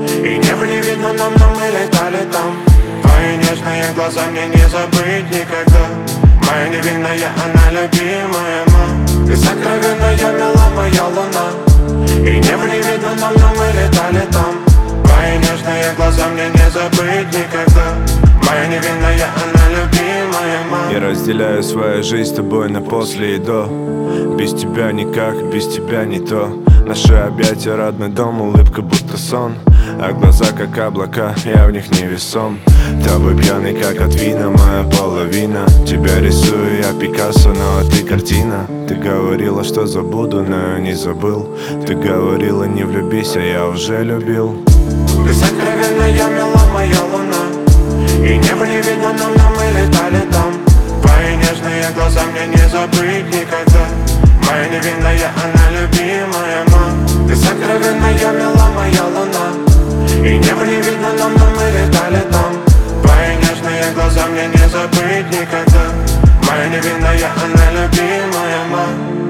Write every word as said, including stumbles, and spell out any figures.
И небо не видно нам, но мы летали там. Твои нежные глаза мне не забыть никогда. Моя невинная, она любимая, ма. Ты сокровенная, мила моя луна. И небо не видно нам, но мы летали там. Твои нежные глаза мне не забыть никогда. Моя невинная, она любимая, ма. Я разделяю свою жизнь с тобой на после и до. Без тебя никак, без тебя не то. Наши объятия, родной дом, улыбка будто сон. А глаза как облака, я в них невесом. Тобой пьяный как от вина, моя половина. Тебя рисую я Пикассо, но ты картина. Ты говорила, что забуду, но я не забыл. Ты говорила, не влюбись, а я уже любил. Ты сокровенная, мила моя луна. И небо не видно нам, но мы летали там. Твои нежные глаза мне не забыть никогда. Моя невинная, она любимая, ма. Ты сокровенная, мила моя луна. И небо не видно нам, но мы летали там. Твои нежные глаза мне не забыть никогда. Моя невинная, она любимая, ма.